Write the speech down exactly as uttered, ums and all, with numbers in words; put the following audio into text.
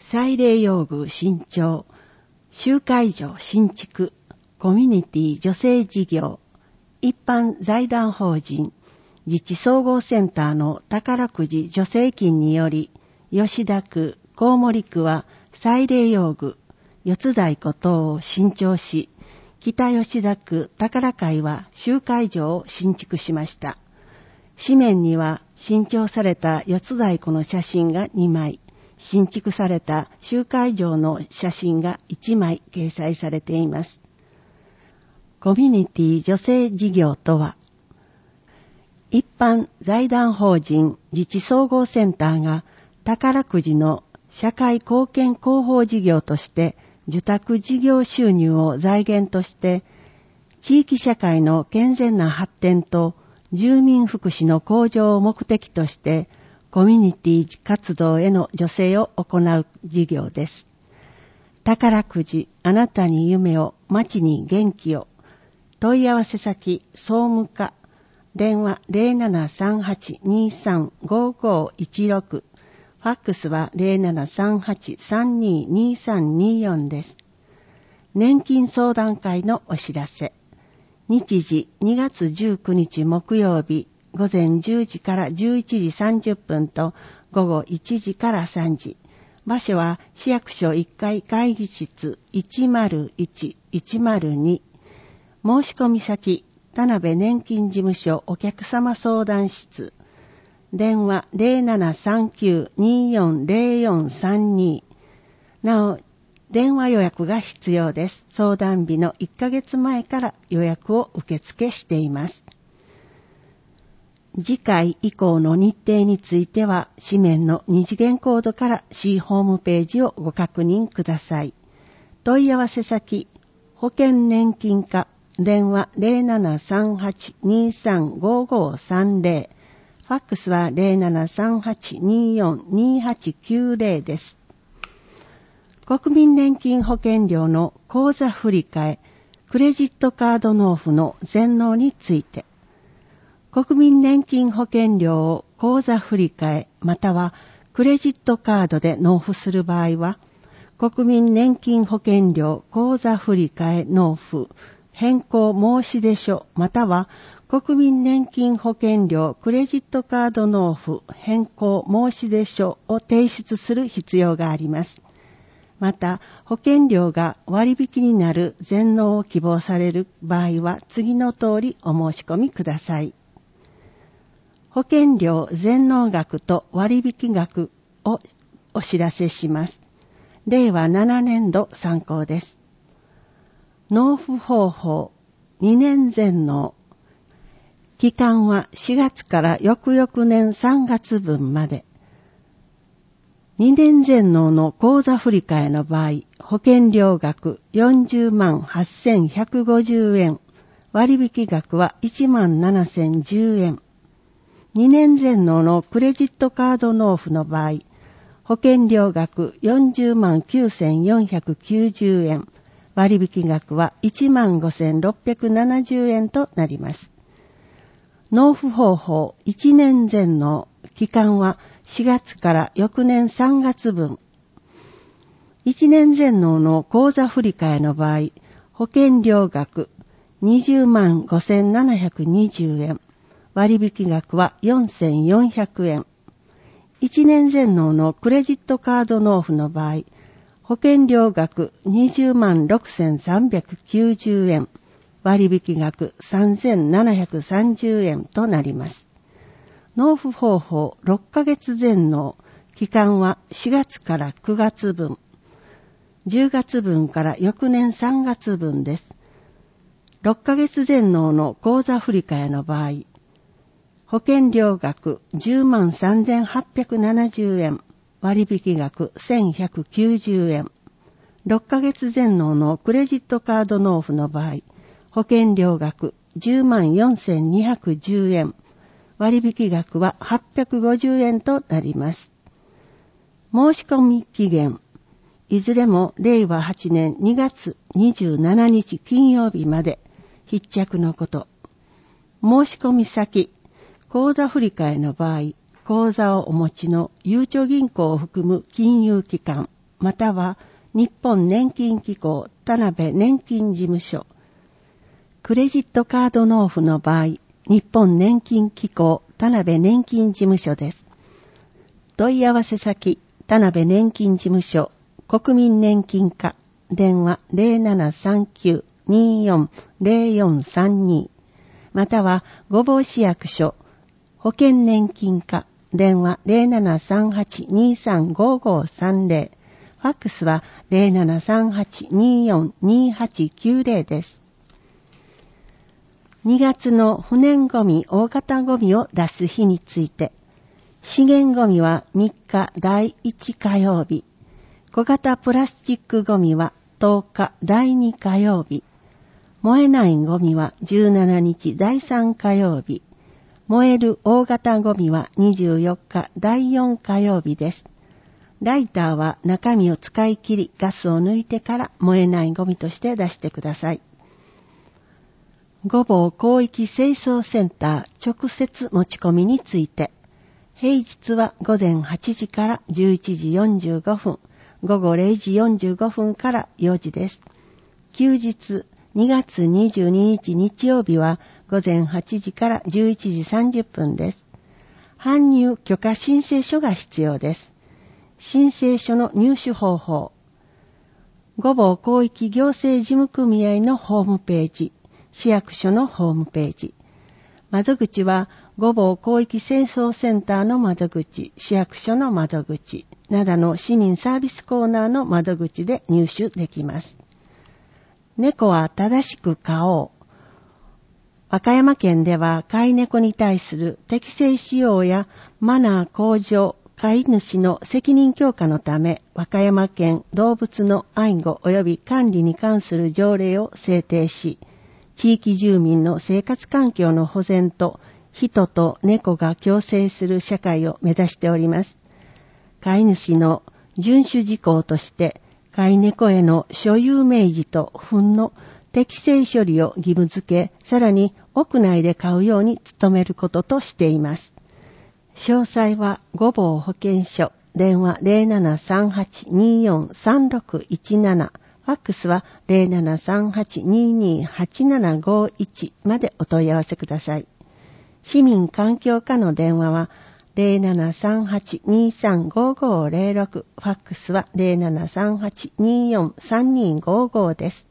祭礼用具新調、集会場新築、コミュニティ女性事業、一般財団法人、自治総合センターの宝くじ助成金により、吉田区、コウモリ区は祭礼用具、四つ太鼓等を新調し、北吉田区宝会は集会場を新築しました。紙面には新調された四つ太鼓の写真がにまい、新築された集会場の写真がいちまい掲載されています。コミュニティ女性事業とは、一般財団法人自治総合センターが宝くじの社会貢献広報事業として受託事業収入を財源として地域社会の健全な発展と住民福祉の向上を目的としてコミュニティ活動への助成を行う事業です。宝くじあなたに夢を、街に元気を。問い合わせ先総務課、電話 ゼロななさんはちにさんごごいちろく、ファックスは ゼロななさんはちさんににさんによんです。年金相談会のお知らせ。日時にがつじゅうくにち木曜日、午前じゅうじからじゅういちじさんじゅっぷんと午後いちじからさんじ。場所は市役所いっかい会議室いちまるいち、いちまるに。申し込み先、田辺年金事務所お客様相談室。電話 ゼロななさんきゅうによんゼロよんさんに。なお、電話予約が必要です。相談日のいっかげつまえから予約を受付しています。次回以降の日程については、紙面の二次元コードから C ホームページをご確認ください。問い合わせ先、保険年金課、電話 ゼロななさんはちにさんごごさんゼロ、ファックスは ゼロななさんはちによんにはちきゅうゼロです。国民年金保険料の口座振替、クレジットカード納付の全納について、国民年金保険料を口座振替またはクレジットカードで納付する場合は、国民年金保険料口座振替納付変更申出書または国民年金保険料クレジットカード納付変更申出書を提出する必要があります。また、保険料が割引になる全納を希望される場合は次の通りお申し込みください。保険料全納額と割引額をお知らせします。れいわななねんど参考です。納付方法、にねん全納。期間はしがつから翌々年さんがつぶんまで。にねん全納の口座振替の場合、保険料額よんじゅうまんはっせんひゃくごじゅうえん、割引額はいちまんななせんじゅうえん。にねん全納のクレジットカード納付の場合、保険料額よんじゅうまんきゅうせんよんひゃくきゅうじゅうえん、割引額はいちまんごせんろっぴゃくななじゅうえんとなります。納付方法いちねん全納、期間はしがつから翌年さんがつぶん。いちねん全納の口座振替の場合、保険料額にじゅうまんごせんななひゃくにじゅうえん、割引額はよんせんよんひゃくえん。いちねん全納のクレジットカード納付の場合、保険料額にじゅうまんろくせんさんびゃくきゅうじゅうえん、割引額さんぜんななひゃくさんじゅうえんとなります。納付方法ろっかげつ全納、期間はしがつからくがつぶん、じゅうがつぶんから翌年さんがつぶんです。ろっかげつ全納の口座振替の場合、保険料額じゅうまんさんぜんはっぴゃくななじゅうえん、割引額せんひゃくきゅうじゅうえん。ろっかげつ全納のクレジットカード納付の場合、保険料額じゅうまんよんせんにひゃくじゅうえん、割引額ははっぴゃくごじゅうえんとなります。申し込み期限、いずれもれいわはちねんにがつにじゅうしちにち金曜日まで、必着のこと。申し込み先、口座振替の場合、口座をお持ちのゆうちょ銀行を含む金融機関、 または日本年金機構田辺年金事務所。クレジットカード納付の場合、日本年金機構田辺年金事務所です。問い合わせ先、田辺年金事務所、国民年金課、電話 ゼロななさんきゅう にーよん ゼロよんさんに、または御坊市役所、保険年金課、電話 ゼロななさんはち にーさんごごさんゼロ、ファックスは ゼロななさんはち にーよん にーはちきゅうゼロ です。にがつの不燃ゴミ、大型ゴミを出す日について、資源ゴミはみっかだいいち火曜日、小型プラスチックゴミはとおかだいに火曜日、燃えないゴミはじゅうしちにちだいさん火曜日、燃える大型ゴミはにじゅうよっかだいよん火曜日です。ライターは中身を使い切りガスを抜いてから燃えないゴミとして出してください。御坊広域清掃センター直接持ち込みについて、平日はごぜんはちじからじゅういちじよんじゅうごふん、ごごれいじよんじゅうごふんからよじです。休日にがつにじゅうににち日曜日はごぜんはちじからじゅういちじさんじゅっぷんです。搬入許可申請書が必要です。申請書の入手方法。御坊広域行政事務組合のホームページ、市役所のホームページ。窓口は御坊広域清掃センターの窓口、市役所の窓口などの市民サービスコーナーの窓口で入手できます。猫は正しく飼おう。和歌山県では飼い猫に対する適正使用やマナー向上、飼い主の責任強化のため、和歌山県動物の愛護及び管理に関する条例を制定し、地域住民の生活環境の保全と人と猫が共生する社会を目指しております。飼い主の遵守事項として、飼い猫への所有明示と糞の適正処理を義務付け、さらに屋内で飼うように努めることとしています。詳細は御坊保健所、電話 ゼロななさんはち にーよん さんろくいちなな、ファックスは ゼロななさんはち にーにーはちななごいち までお問い合わせください。市民環境課の電話はゼロななさんはち にーさんごごゼロろく、ファックスは ゼロななさんはち にーよん さんにーごご です。